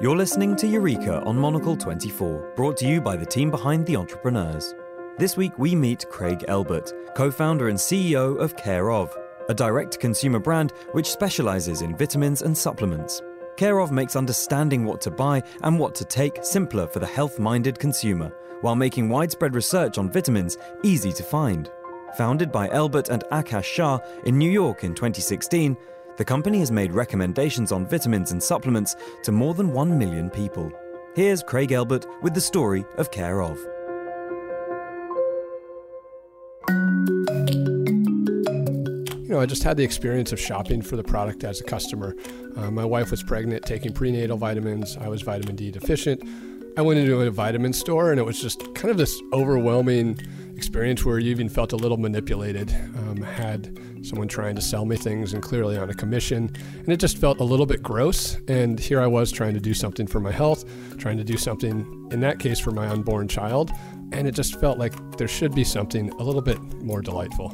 You're listening to Eureka on Monocle 24, brought to you by the team behind The Entrepreneurs. This week we meet Craig Elbert, co-founder and CEO of Care Of, a direct-to-consumer brand which specializes in vitamins and supplements. Care Of makes understanding what to buy and what to take simpler for the health-minded consumer, while making widespread research on vitamins easy to find. Founded by Elbert and Akash Shah in New York in 2016, the company has made recommendations on vitamins and supplements to more than 1 million people. Here's Craig Elbert with the story of Care Of. I just had the experience of shopping for the product as a customer. My wife was pregnant, taking prenatal vitamins. I was vitamin D deficient. I went into a vitamin store, and it was just kind of this overwhelming experience where you even felt a little manipulated. Had someone trying to sell me things and clearly on a commission, and it just felt a little bit gross. And here I was trying to do something for my health, trying to do something, in that case, for my unborn child, and it just felt like there should be something a little bit more delightful.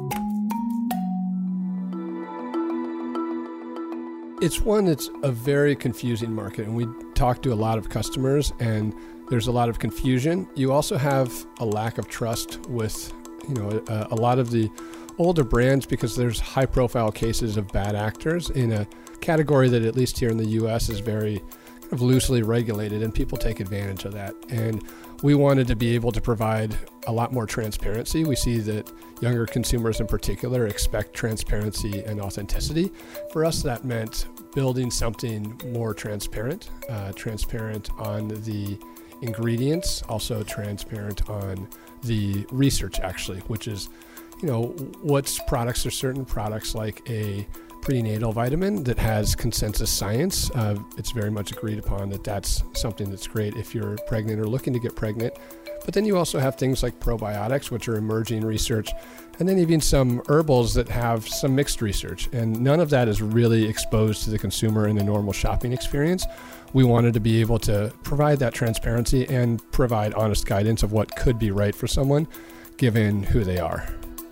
It's one that's a very confusing market, and we talk to a lot of customers, and there's a lot of confusion. You also have a lack of trust with, a lot of the older brands because there's high-profile cases of bad actors in a category that, at least here in the U.S., is very kind of loosely regulated, and people take advantage of that. And we wanted to be able to provide a lot more transparency. We see that younger consumers in particular expect transparency and authenticity. For us, that meant building something more transparent on the ingredients, also transparent on the research, actually, which is, what products are certain products like a prenatal vitamin that has consensus science. It's very much agreed upon that that's something that's great if you're pregnant or looking to get pregnant. But then you also have things like probiotics, which are emerging research, and then even some herbals that have some mixed research. And none of that is really exposed to the consumer in a normal shopping experience. We wanted to be able to provide that transparency and provide honest guidance of what could be right for someone, given who they are.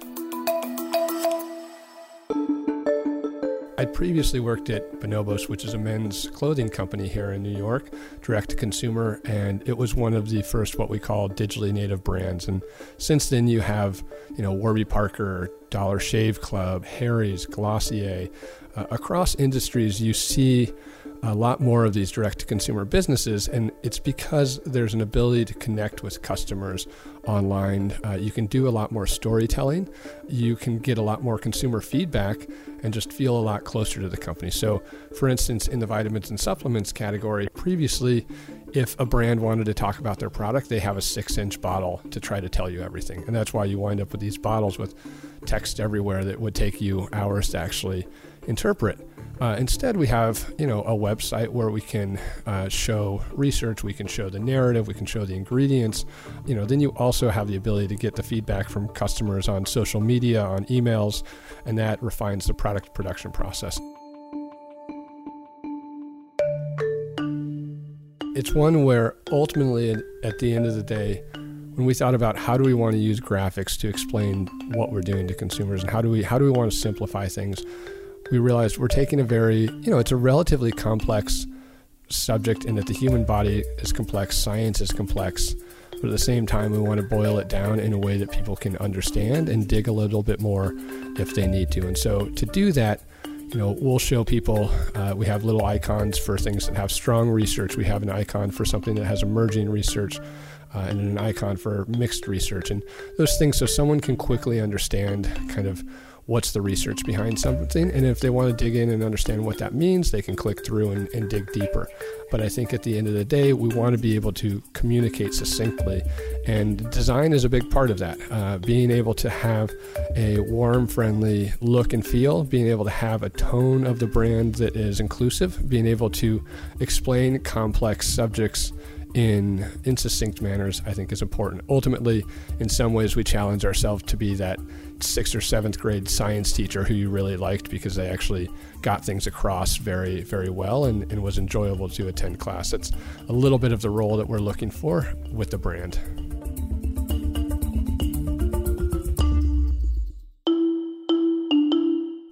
I'd previously worked at Bonobos, which is a men's clothing company here in New York, direct to consumer, and it was one of the first what we call digitally native brands. And since then you have, Warby Parker, Dollar Shave Club, Harry's, Glossier. Across industries you see a lot more of these direct-to-consumer businesses, and it's because there's an ability to connect with customers online. You can do a lot more storytelling. You can get a lot more consumer feedback and just feel a lot closer to the company. So, for instance, in the vitamins and supplements category, previously, if a brand wanted to talk about their product, they have a 6-inch bottle to try to tell you everything. And that's why you wind up with these bottles with text everywhere that would take you hours to actually interpret. Instead, we have, a website where we can show research, we can show the narrative, we can show the ingredients. Then you also have the ability to get the feedback from customers on social media, on emails, and that refines the product production process. It's one where ultimately, at the end of the day, when we thought about how do we want to use graphics to explain what we're doing to consumers and how do we want to simplify things, we realized we're taking a very, it's a relatively complex subject in that the human body is complex, science is complex, but at the same time we want to boil it down in a way that people can understand and dig a little bit more if they need to. And so to do that, we'll show people, we have little icons for things that have strong research. We have an icon for something that has emerging research, and an icon for mixed research. And those things so someone can quickly understand kind of what's the research behind something. And if they want to dig in and understand what that means, they can click through and dig deeper. But I think at the end of the day, we want to be able to communicate succinctly. And design is a big part of that. Being able to have a warm, friendly look and feel, being able to have a tone of the brand that is inclusive, being able to explain complex subjects in succinct manners, I think is important. Ultimately, in some ways, we challenge ourselves to be that 6th or 7th grade science teacher who you really liked because they actually got things across very, very well and was enjoyable to attend class. It's a little bit of the role that we're looking for with the brand.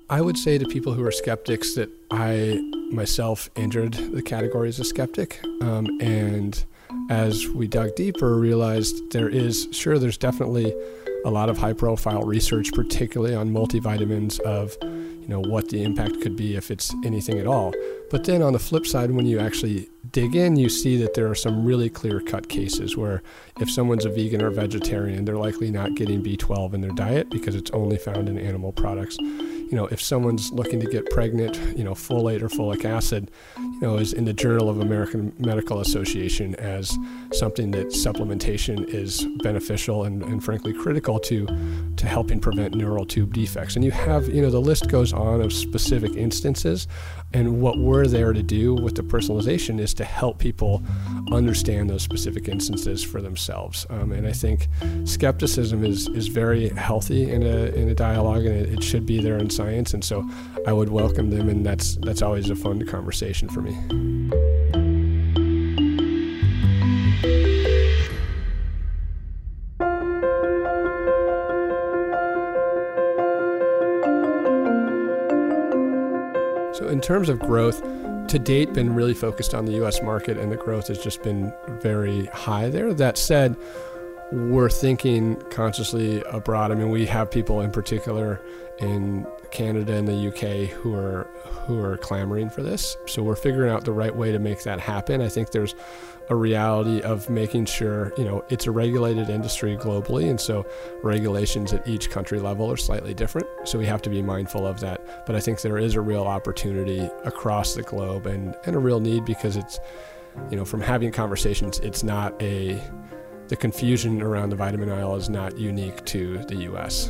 I would say to people who are skeptics that I myself entered the category as a skeptic. And as we dug deeper, realized there's definitely a lot of high-profile research, particularly on multivitamins, of what the impact could be if it's anything at all. But then on the flip side, when you actually dig in, you see that there are some really clear-cut cases where if someone's a vegan or vegetarian, they're likely not getting B12 in their diet because it's only found in animal products. If someone's looking to get pregnant, folate or folic acid, is in the Journal of American Medical Association as something that supplementation is beneficial and frankly critical to helping prevent neural tube defects. And you have, the list goes on of specific instances. And what we're there to do with the personalization is to help people understand those specific instances for themselves. And I think skepticism is very healthy in a dialogue, and it should be there in science. And so I would welcome them, and that's always a fun conversation for me. So in terms of growth, to date, been really focused on the U.S. market, and the growth has just been very high there. That said, we're thinking consciously abroad. I mean, we have people in particular in Canada and the UK who are clamoring for this. So we're figuring out the right way to make that happen. I think there's a reality of making sure, it's a regulated industry globally, and so regulations at each country level are slightly different. So we have to be mindful of that. But I think there is a real opportunity across the globe and a real need, because it's, from having conversations, it's not the confusion around the vitamin aisle is not unique to the US.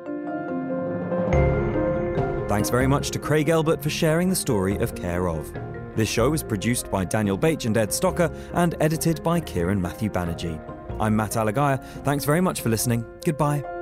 Thanks very much to Craig Elbert for sharing the story of Care Of. This show was produced by Daniel Bache and Ed Stocker and edited by Kieran Matthew Banerjee. I'm Matt Alagaya. Thanks very much for listening. Goodbye.